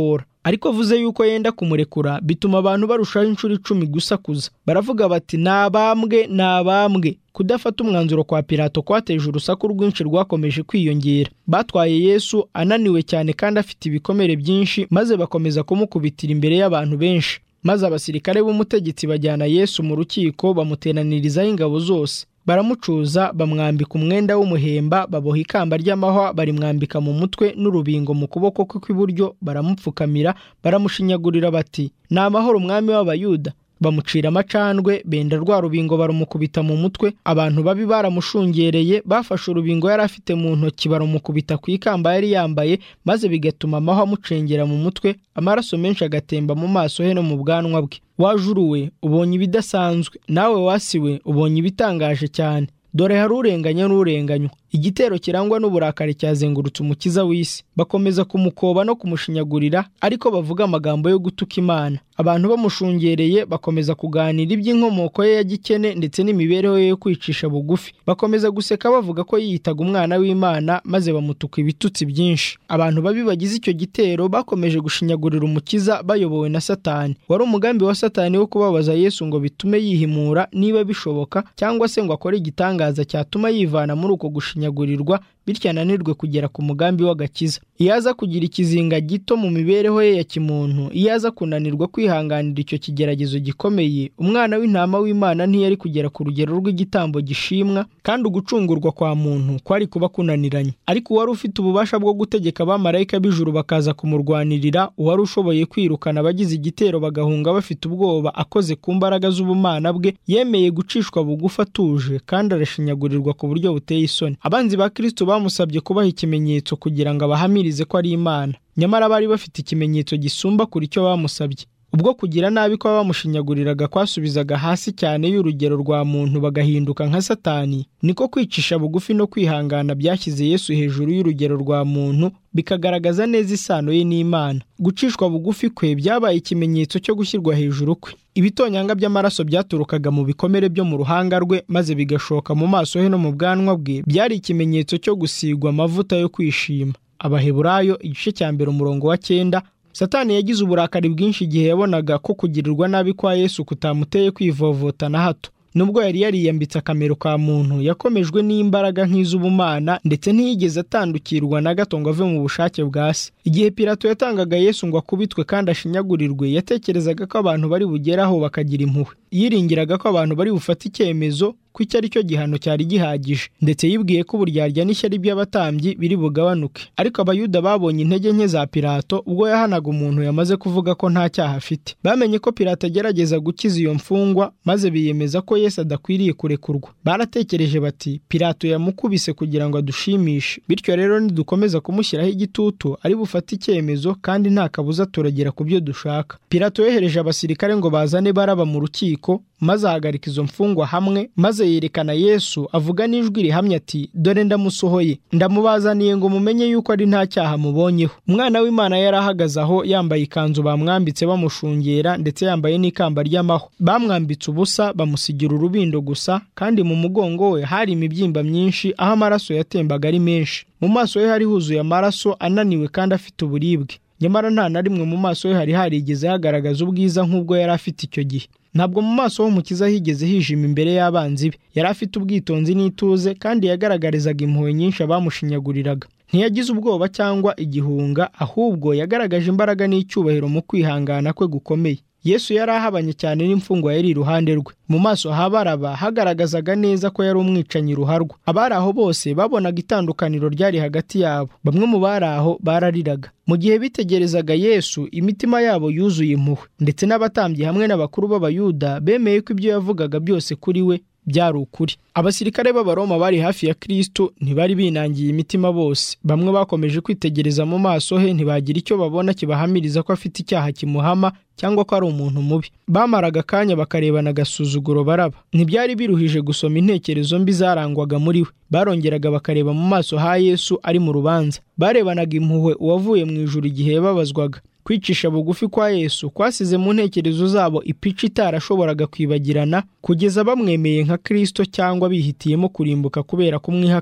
ariko avuze yuko yenda kumurekura bituma abantu barushaho inshuro icumi gusakuza. Baravuga bati nabambwe nabambwe. Kudafata umwanzuro kwa Pilato kwateje urusaku rwinshi rwakomeje kwiyongera. Batwaye Yesu ananiwe cyane kandi afite ibikomere byinshi, maze bakomeza kumukubitira imbere y'abantu benshi. Maze abasirikare b'umutegetsi bajyana Yesu mu rukiko, bamuteranirizaho ingabo zose. Baramucuza, bamwambika umwenda w'umuhemba, baboha ikamba ry'amahwa, barimwambika mu mutwe n'urubingo mu kuboko kwe kw'iburyo, baramupfukamira, baramushinyagurira bati ni amahoro umwami w'Abayuda. Bamucira amacandwe, benda rwa rubingo barumukubita mu mutwe. Abantu babi baramushungereye, bafashe urubingo yari afite mu ntoki barumukubita ku ikamba yari yambaye, maze bigatuma amahwa amucengera mu mutwe, amaraso menshi agatemba mu maso he no mu bwanwa bwe. Wajuruwe, ubonye ibidasanzwe, nawe wasiwe, ubonye ibitangaje cyane. Dore hari urenganya n'urenganywa. Igitero kirangwa n'uburakari cyazengurutse umukiza w'isi. Bakomeza kumukoba no kumushinyagurira, ariko bavuga amagambo yo gutuka Imana. Abantu bamushungereye bakomeza kuganira iby'inkomoko ye ya gikene ndetse n'imibereho ye yo kwicisha bugufi. Bakomeza guseka bavuga ko yiyitaga umwana w'Imana, maze bamutuka ibitutsi byinshi. Abantu babi bagize icyo gitero bakomeje gushinyagurira umukiza bayobowe na Satani. Wari umugambi wa Satani wo kubabaza Yesu ngo bitume yihimura niba bishoboka, cyangwa se ngo akore igitangaza cyatuma yivana muri uko gushinyagurirwa, bityo ananirwe kugera ku mugambi w'agakiza. Iyo aza kugira ikizinga gito mu mibereho ye ya kimuntu, iyo aza kunanirwa kwihanganira icyo kigeragezo gikomeye, umwana w'intama w'Imana ntiyari kugera ku rugero rw'igitambo gishimwa, kandi ugucungurwa kwa muntu kwari kuba kunaniranye. Ariko uwari ufite ububasha bwo gutegeka abamarayika b'ijuru bakaza kumurwanirira, uwari ushoboye kwirukana abagize igitero bagahunga bafite ubwoba akoze ku mbaraga z'ubumana bwe, yemeye gucishwa bugufi atuje kandi arashinyagurirwa ku buryo buteye isoni. Abanzi ba Kristo bamusabye kubaha ikimenyetso kugira ngo abahamirize ko ari Imana, nyamara bari bafite ikimenyetso gisumba kuri cyo bamusabye. Ubwo kugira nabi ko bamushinyaguriraga kwasubizaga hasi cyane y'urugero rwa muntu bagahinduka nka Satani, niko kwicisha bugufi no kwihangana byashyize Yesu hejuru y'urugero rwa muntu, bikagaragaza neza isano ye n'Imana. Gucishwa bugufi kwe byabaye ikimenyetso cyo gushyirwa hejuru kwe. Ibitonyanga by'amaraso byaturukaga mu bikomere byo mu ruhanga rwe, maze bigashoka mu maso he no mu bwanwa bwe, byari ikimenyetso cyo gusigwa amavuta yo kwishima. Abaheburayo igice cya mbere umurongo wa cyenda. Satani yagize uburakari bwinshi igihe yabonaga ko kugirirwa nabi kwa Yesu kutamuteye kwivovota na hato. Nubwo yari yariyambitse akamero ka muntu, yakomejwe n'imbaraga nk'iz'ubumana, ndetse ntiyigeze atandukirwa na gato ngo ave mu bushake bwa se. Igihe Pilato yatangaga Yesu ngo akubitwe kandi ashinyagurirwe, yatekerezaga ko abantu bari bugeraho bakagira impuhwe. Yiringiraga ko abantu bari bufate icyemezo ko icyo ari cyo gihano cyari gihagije, ndetse yibwiye ko uburyarya n'ishyari by'abatambyi biri bugabanuke. Ariko Abayuda babonye intege nke za Pilato ubwo yahanaga umuntu yamaze kuvuga ko nta cyaha afite. Bamenye ko Pilato agerageza gukiza iyo mfungwa, maze biyemeza ko Yesu adakwiriye kurekurwa. Baratekereje bati Pilato yamukubise kugira ngo adushimishe, bityo rero nidukomeza kumushyiraho igitutu ari bufate icyemezo, kandi nta kabuza turagera ku byo dushaka. Pilato yohereje abasirikare ngo bazane Baraba mu rukiko, maze ahagarika izo mfungwa hamwe, maze yerekana Yesu avuga n'ijwi rihamye ati dore ndamusohoye, ndamubazaniye ngo mumenye yuko ari nta cyaha mubonyeho. Umwana w'Imana yari ahagaze aho yambaye ikanzu bamwambitse bamushungera, ndetse yambaye n'ikamba ry'amahwa. Bamwambitse ubusa, bamusigira urubindo gusa, kandi mu mugongo we hari imibyimba myinshi aho amaraso yatembaga ari menshi. Mu maso ye hari huzuye amaraso, ananiwe kandi afite uburibwe. Nyamara nta na rimwe mu maso ye hari harigeze hagaragaza ubwiza nk'ubwo yari afite icyo gihe. Ntabwo mu maso h'Umukiza higeze hijima imbere y'abanzi be. Yari afite ubwitonzi n'ituze, kandi yagaragarizaga impuhwe nyinshi abamushinyaguriraga. Ntiyagize ubwoba cyangwa igihunga, ahubwo yagaragaje imbaraga n'icyubahiro mu kwihangana kwe gukomeye. Yesu yari ahabanye cyane n'imfungwa yari iruhande rwe. Mu maso ha Baraba hagaragazaga neza ko yari umwicanyi ruharwa. Abari aho bose babonaga itandukaniro ryari hagati yabo. Bamwe mu bari aho barariraga. Mu gihe bitegerezaga Yesu, imitima yabo yuzuye impuhwe, ndetse n'abatambyi hamwe n'abakuru b'Abayuda bemeye ko ibyo yavugaga byose kuri we byari ukuri. Abasirikare b'Abaroma bari hafi ya Kristo ntibari binangiye imitima bose. Bamwe bakomeje kwitegereza mu maso he, ntibagira icyo babona kibahamiriza ko afite icyaha kimuhama cyangwa ko ari umuntu mubi. Bamaraga akanya bakarebana agasuzuguro Baraba. Ntibyari biruhije gusoma intekerezo mbi zarangwaga muri we. Barongeraga bakareba mu maso ha Yesu ari mu rubanza. Barebanaga impuhwe uwavuye mu ijuru igihe yababazwaga. Kwicisha bugufi kwa Yesu kwasize mu ntekerezo zabo ipica itarashoboraga kwibagirana, kugeza bamwemeye nka Kristo cyangwa bihitiyemo kurimbuka kubera kumwihakana.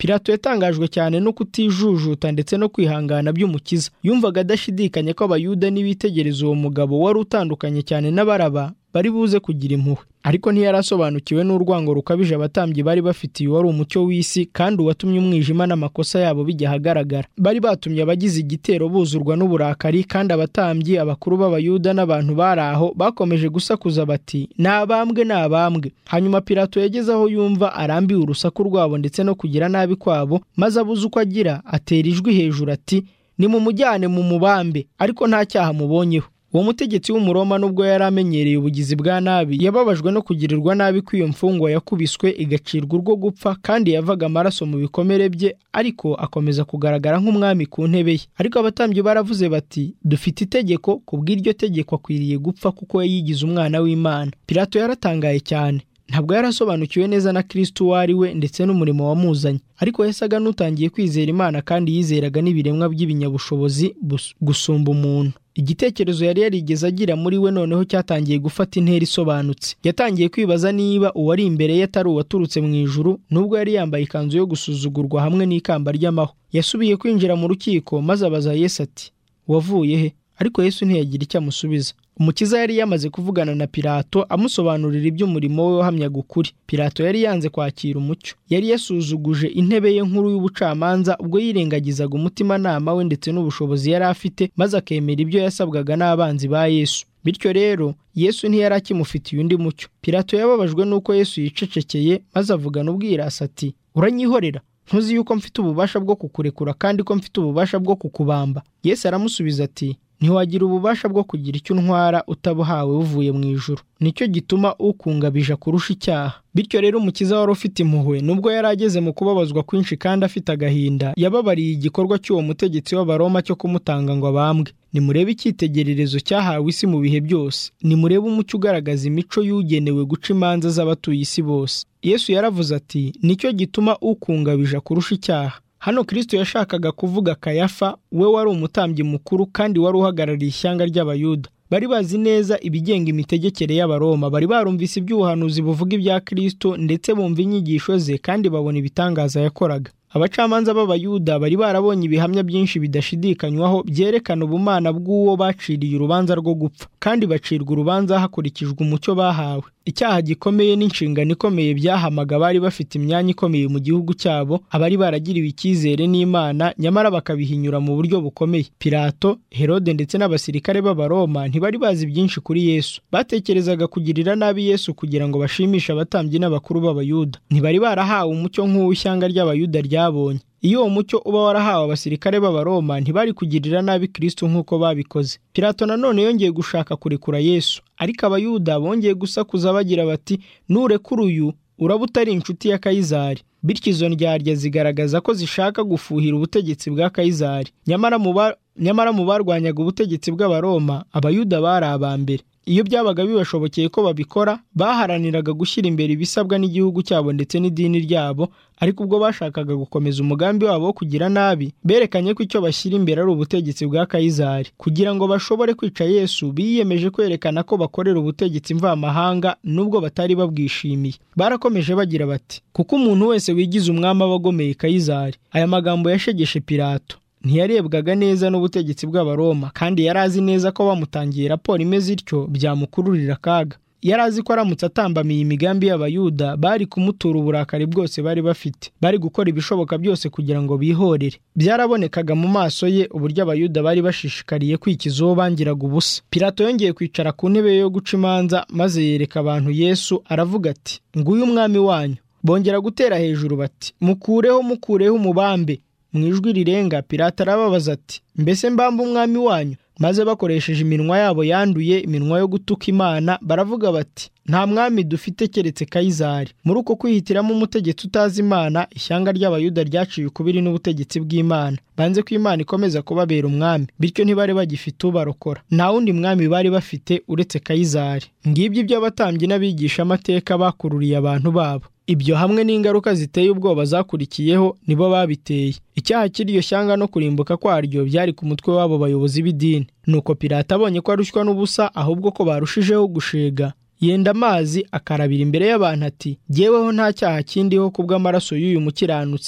Pilato yatangajwe cyane no kutijujuta ndetse no kwihangana by'Umukiza. Yumvaga adashidikanya ko abayuda nibitegereza uwo mugabo wari utandukanye cyane n'Abaraba bari buze kugira impuhwe, ariko ntiyarasobanukiwe n'urwango rukabije abatambyi bari bafitiye wari umucyo w'isi kandi uwatumye umwijima n'amakosa yabo bijya ahagaragara. Bari batumye abagize igitero buzurwa n'uburakari, kandi abatambyi, abakuru b'Abayuda n'abantu bari aho bakomeje gusakuza bati, nabambwe nabambwe. Hanyuma Pilato yageze aho yumva arambiwe urusaku rwabo ndetse no kugira nabi kwabo, maze abuze uko agira atera ijwi hejuru ati, nimumujyane mu mubambe, ariko nta cyaha mubonyeho. Uwo mutegetsi w'Umuroma nubwo yari amenyereye ubugizi bwa nabi, yababajwe no kugirirwa nabi kw'iyo mfungwa yakubiswe igacirwa urwo gupfa kandi yavaga amaraso mu bikomere bye, ariko akomeza kugaragara nk'umwami ku ntebe ye. Ariko abatambyi baravuze bati, dufite itegeko, kubw'iryo tegeko akwiriye gupfa kuko yayigize umwana w'Imana. Pilato yaratangaye cyane. Ntabwo yarasobanukiwe neza na Kristo uwo ari we ndetse n'umurimo wamuzanye, ariko yasaga n'utangiye kwizera Imana kandi yizeraga n'ibiremwa by'ibinyabushobozi gusumba umuntu. Igitekerezo yari yarigeze agira muri we noneho cyatangiye gufata intera isobanutse. Yatangiye kwibaza niba uwari imbere ye atari uwaturutse mu ijuru, nubwo yari yambaye ikanzu yo gusuzugurwa hamwe n'ikamba ry'amahwa. Yasubiye kwinjira mu rukiko maze abaza Yesu ati, wavuye he? Ariko Yesu ntiyagira icyo amusubiza. Umukiza yari yamaze kuvugana na Pilato amusobanurira iby'umurimo we wahamyaga ukuri. Pilato yari yanze kwakira umucyo. Yari yasuzuguje intebe ye nkuru y'ubucamanza ubwo yirengagizaga umutimanama we ndetse n'ubushobozi yari afite, maze akemera ibyo yasabwaga n'abanzi ba Yesu. Bityo rero Yesu ntiyari akimufitiye undi mucyo. Pilato yababajwe n'uko Yesu yicecekeye, maze avugana ubwirasi ati, uranyihorera? Ntuzi yuko mfite ububasha bwo kukurekura kandi ko mfite ububasha bwo kukubamba? Yesu aramusubiza ati, ntiwagira ububasha bwo kugira icyo untwara utabuhawe buvuye mu ijuru. Nicyo gituma ukungabija kurusha icyaha. Bityo rero Umukiza wari ufite impuhwe, nubwo yari ageze mu kubabazwa kwinshi kandi afite agahinda, yababariye igikorwa cy'uwo mutegetsi w'Abaroma cyo kumutanga ngo abambwe. Nimurebe icyitegererezo cyahawe isi mu bihe byose. Nimurebe umucyo ugaragaza imico y'ugenewe guca imanza z'abatuye isi bose. Yesu yaravuze ati, nicyo gituma ukungabija kurusha icyaha. Hano Kristo yashakaga kuvuga Kayafa, we wari umutambyi mukuru kandi wari uhagarariye ishyanga ry'Abayuda. Bari bazi neza ibigenga imitegekere y'Abaroma, bari barumvise iby'ubuhanuzi buvuga ibya Kristo ndetse bumva inyigisho ze kandi babona ibitangaza yakoraga. Abacamanza b'Abayuda bari barabonye ibihamya byinshi bidashidikanywaho byerekana ubumana bw'uwo baciriye urubanza rwo gupfa, kandi bacirwa urubanza hakurikijwe umucyo bahawe. Icyaha gikomeye n'inshingano ikomeye byahamaga bari bafite imyanya ikomeye mu gihugu cyabo, abari baragiriwe icyizere n'Imana nyamara bakabihinyura mu buryo bukomeye. Pilato, Herode ndetse n'abasirikare b'Abaroma ntibari bazi byinshi kuri Yesu. Batekerezaga kugirira nabi Yesu kugira ngo bashimishe abatambyi n'abakuru b'Abayuda. Ntibari barahawe umucyo nk'uwo ishyanga ry'Abayuda ryabonye. Iyo uwo mucyo uba warahawe abasirikare b'Abaroma ntibari kugirira nabi Kristo nk'uko babikoze. Pilato nanone yongeye gushaka kurekura Yesu, ariko Abayuda bongeye gusakuza bagira bati, nurekura uyu uraba utari inshuti ya Kayizari. Bityo izo ndyarya zigaragaza ko zishaka gufuhira ubutegetsi bwa Kayizari. Nyamara mu nyamara mu barwanyaga ubutegetsi bw'Abaroma, Abayuda bari abambere. Iyo byabaga bibashobokeye ko babikora, baharaniraga gushyira imbere ibisabwa n'igihugu cyabo ndetse n'idini ryabo, ariko ubwo bashakaga gukomeza umugambi wabo wo kugira nabi, berekanye ko icyo bashyira imbere ari ubutegetsi bwa Kayizari. Kugira ngo bashobore kwica Yesu, biyemeje kwerekana ko bakorera ubutegetsi mvamahanga nubwo batari babwishimiye. Barakomeje bagira bati, kuko umuntu wese wigize umwami aba agomeye Kayizari. Aya magambo yashegeshe Pilato. Ntiyarebwaga neza n'ubutegetsi bw'Abaroma, kandi yari azi neza ko bamutangiye raporo imeze ityo byamukururira akaga. Yari azi ko aramutse atambamiye imigambi y'Abayuda bari kumutura uburakari bwose bari bafite, bari gukora ibishoboka byose kugira ngo bihorere. Byarabonekaga mu maso ye uburyo Abayuda bari bashishikariye kwikiza uwo bangiraga ubusa. Pilato yongeye kwicara ku ntebe yo guca imanza, maze yereka abantu Yesu, aravuga ati, nguyu umwami wanyu. Bongera gutera hejuru bati, mukureho mukureho umubambe. Mu ijwi rirenga Pilato arababaza ati, mbese mbamba umwami wanyu? Maze bakoresheje iminwa yabo yanduye, iminwa yo gutuka Imana, baravuga bati, nta mwami dufite keretse Kayizari. Muri uko kwihitiramo umutegetsi utazi Imana, ishyanga ry'Abayuda ryaciye ukubiri n'ubutegetsi bw'Imana. Banze ko Imana ikomeza kubabera umwami, bityo ntibari bagifite ubarokora. Nta wundi mwami bari bafite uretse Kayizari. Ngibyo ibyo abatambyi n'abigisha amateka bakururiye abantu babo. Ibyo hamwe n'ingaruka ziteye ubwoba zakurikiyeho nibo babiteye. Icyaha cy'iryo shyanga no kurimbuka kwaryo byari ku mutwe wabo bayobozi b'idini. Nuko Pilato abonye ko arushywa n'ubusa ahubwo ko barushijeho gushega, yenda amazi akarabira imbere y'abantu ati, jyeweho nta cyaha kindiho kubw'amaraso y'uyu mukiranutsi.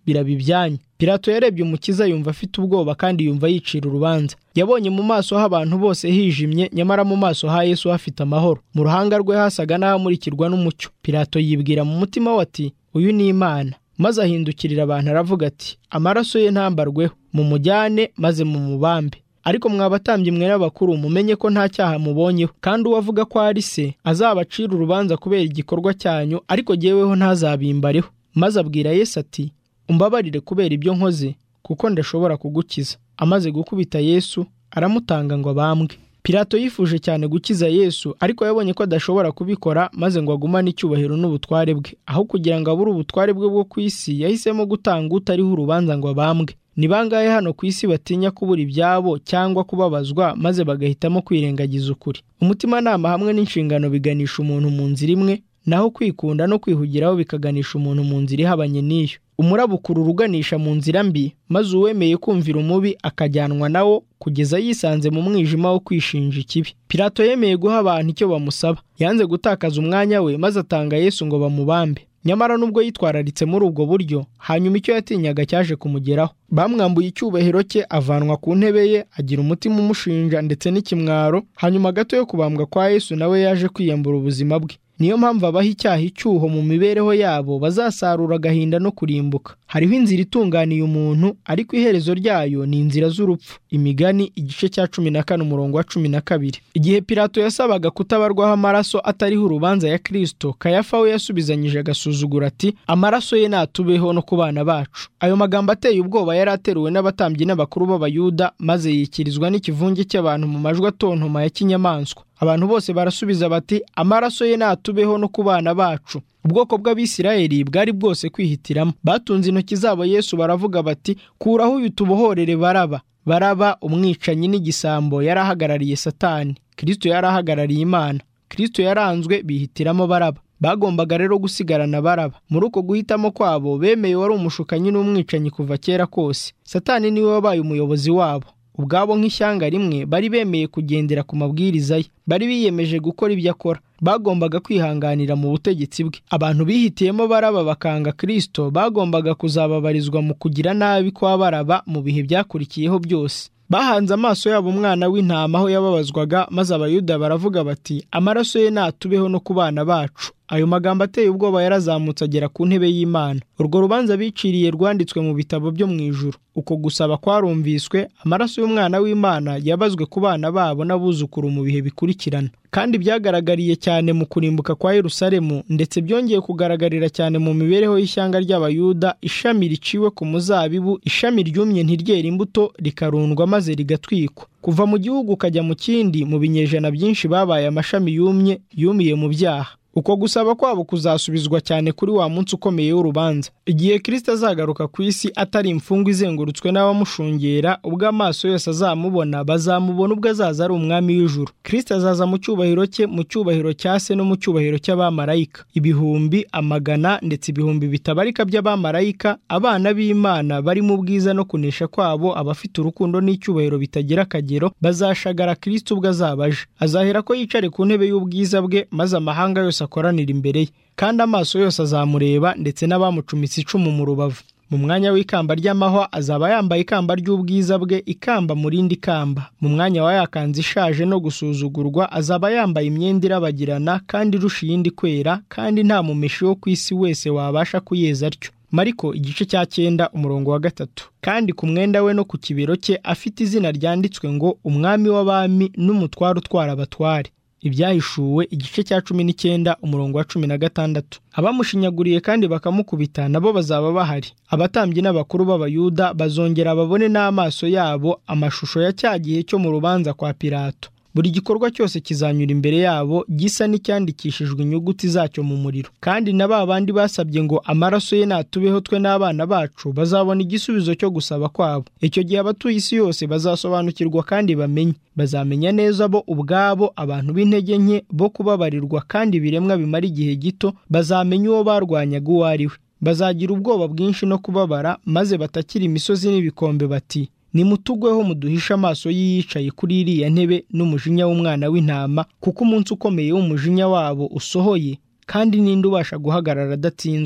biraba ibyanyu. Pilato yarebye umukiza yumva afite ubwoba kandi yumva yicira urubanza. Yabonye mu maso h'abantu bose hijimye, nyamara mu maso ha Yesu hafite amahoro. Mu ruhanga rwe hasaga n'ahamurikirwa n'umucyo. Pilato yibwira mu mutima we ati, uyu ni Imana. Maze ahindukirira abantu aravuga ati, amaraso ye ntambarweho, mumujyane maze mumubambe. Ariko mwabatambyi mwe n'abakuru mumenye ko nta cyaha mubonyeho, kandi uwavuga ko ari se azabacira urubanza kubera igikorwa cyanyu, ariko jyeweho ntazabimbareho. Maze abwira Yesu ati, umbabarire kubera ibyo nkoze, kuko ndashobora kugukiza. Amaze gukubita Yesu aramutanga ngo abambwe. Pilato yifuje cyane gukiza Yesu, ariko yabonye ko adashobora kubikora, maze ngo agumane icyubahiro n'ubutware bwe. Aho kugira ngo abure ubutware bwe bwo ku isi, yahisemo gutanga utariho urubanza ngo abambwe. Ni bangahe hano ku isi batinya kubura ibyabo cyangwa kubabazwa, maze bagahitamo kwirengagiza ukuri? Umutimanama hamwe n'inshingano biganisha umuntu mu nzira imwe, naho kwikunda no kwihugiraho bikaganisha umuntu mu nzira ihabanye n'iyo. Umurabukuru uruganisha mu nzira mbi, maze uwemeye kumvira umubi akajyanwa nawo kugeza yisanze mu mwijima wo kwishinja ikibi. Pilato yemeye guha abantu icyo bamusaba. Yanze gutakaza umwanya we, maze atanga Yesu ngo bamubambe. Nyamara nubwo yitwararitse muri ubwo buryo, hanyuma icyo yatinyaga cyaje kumugeraho. Bamwambuye icyubahiro cye, avanwa ku ntebe ye, agira umutima umushinja ndetse n'ikimwaro. Hanyuma gato yo kubambwa kwa Yesu nawe yaje kwiyambura ubuzima bwe. Niyo mpamvu abaha icyaha icyuho mu mibereho yabo bazasarura agahinda no kurimbuka. Hariho inzira itunganiye umuntu, ariko iherezo ryayo ni inzira z'urupfu. Imigani igice cya cumi na kane umurongo wa cumi na kabiri. Igihe Pilato yasabaga kutabarwaho amaraso atariho urubanza ya Kristo, Kayafa we yasubizanyije agasuzugura ati, amaraso ye natubeho no ku bana bacu. Ayo magambo ateye ubwoba yari ateruwe n'abatambyi n'abakuru b'Abayuda, maze yikirizwa n'ikivunge cy'abantu mu majwi atontoma ya kinyamaswa. Abantu bose barasubiza bati, amaraso ye natubeho no ku bana bacu. Ubwoko bw'Abisirayeli bwari bwose kwihitiramo. Batunze intoki zabo Yesu baravuga bati, kuraho uyu tubohorere Baraba. Baraba umwicanyi n'igisambo yari ahagarariye Satani. Kristo yari ahagarariye Imana. Kristo yaranzwe, bihitiramo Baraba. Bagombaga rero gusigarana Baraba. Muri uko guhitamo kwabo, bemeye wari umushukanyi n'umwicanyi kuva kera kose. Satani niwe wabaye umuyobozi wabo. Ubwabo nk'ishyanga rimwe bari bemeye kugendera ku mabwiriza ye. Bari biyemeje gukora ibyo akora. Bagombaga kwihanganira mu butegetsi bwe. Abantu bihitiyemo Baraba bakanga Kristo bagombaga kuzababarizwa mu kugira nabi kwa Baraba mu bihe byakurikiyeho byose. Bahanze amaso yabo umwana w'intama aho yababazwaga, maze Abayuda baravuga bati, amaraso ye natubeho no ku bana bacu. Ayo magambo ateye ubwoba yarazamutse agera ku ntebe y'Imana. Urwo rubanza biciriye rwanditswe mu bitabo byo mu ijuru. Uko gusaba kwarumviswe, amaraso y'umwana w'Imana yabazwe ku bana babo n'abuzukuru mu bihe bikurikirana. Kandi byagaragariye cyane mu kurimbuka kwa Yerusalemu, ndetse byongeye kugaragarira cyane mu mibereho y'ishyanga ry'Abayuda. Ishami riciwe ku muzabibu, ishami ryumye ntiryera imbuto, rikarundwa maze rigatwikwa. Kuva mu gihugu ukajya mu kindi, mu binyejana byinshi babaye amashami yumye, yumiye mu byaha. Uko gusaba kwabo kuzasubizwa cyane kuri wa munsi ukomeye w'urubanza. Igihe Kristo azagaruka ku isi atari imfungwa izengurutswe n'abamushungera, ubwo amaso yose azamubona, bazamubona ubwo azaza ari umwami w'ijuru. Kristo azaza mu cyubahiro cye, mu cyubahiro cya Se no mu cyubahiro cy'abamarayika. Ibihumbi, amagana ndetse ibihumbi bitabarika by'abamarayika, abana b'Imana bari mu bwiza no kunesha kwabo, abafite urukundo n'icyubahiro bitagira akagero, bazashagara Kristo ubwo azabaje. Azahera ko yicare ku ntebe y'ubwiza bwe, maze amahanga yose akoranira imbere ye, kandi amaso yose azamureba, ndetse n'abamucumitse icumu mu rubavu. Mu mwanya w'ikamba ry'amahwa azaba yambaye ikamba ry'ubwiza bwe, ikamba mu rindi kamba. Mu mwanya wa yakanze ishaje no gusuzugurwa azaba yambaye imyenda irabagirana kandi irusha iyindi kwera, kandi nta mumeshi wo ku isi wese wabasha kuyeza atyo. Mariko igice cya cyenda umurongo wa gatatu. Kandi ku mwenda we no ku kibero cye afite izina ryanditswe ngo umwami w'abami n'umutware utwara abatware. Ibyahishuwe igice cya cumi n'icyenda umurongo wa cumi na gatandatu. Abamushinyaguriye kandi bakamukubita nabo bazaba bahari. Abatambyi n'abakuru b'Abayuda bazongera babone n'amaso yabo amashusho ya cya gihe cyo mu rubanza kwa Pilato. Buri gikorwa cyose kizanyura imbere yabo gisa n'icyandikishijwe inyuguti zacyo mu muriro. Kandi na ba bandi basabye ngo amaraso ye natubeho twe n'abana bacu bazabona igisubizo cyo gusaba kwabo. Icyo gihe abatuye isi yose bazasobanukirwa kandi bamenye. Bazamenya neza bo ubwabo, abantu b'intege nke bo kubabarirwa kandi biremwa bimara igihe gito, bazamenya uwo barwanyaga uwo ari we. Bazagira ubwoba bwinshi no kubabara, maze batakira imisozi n'ibikombe bati, nimutugweho muduhisha amaso yiyicaye kuri iriya ntebe n'umujinya w'umwana w'intama, kuko umunsi ukomeye w'umujinya wabo usohoye, kandi ninde ubasha guhagarara adatsinzwe.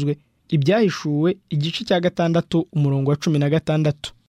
ibyahishuwe igice cya gatandatu umurongo wa cumi na gatandatu.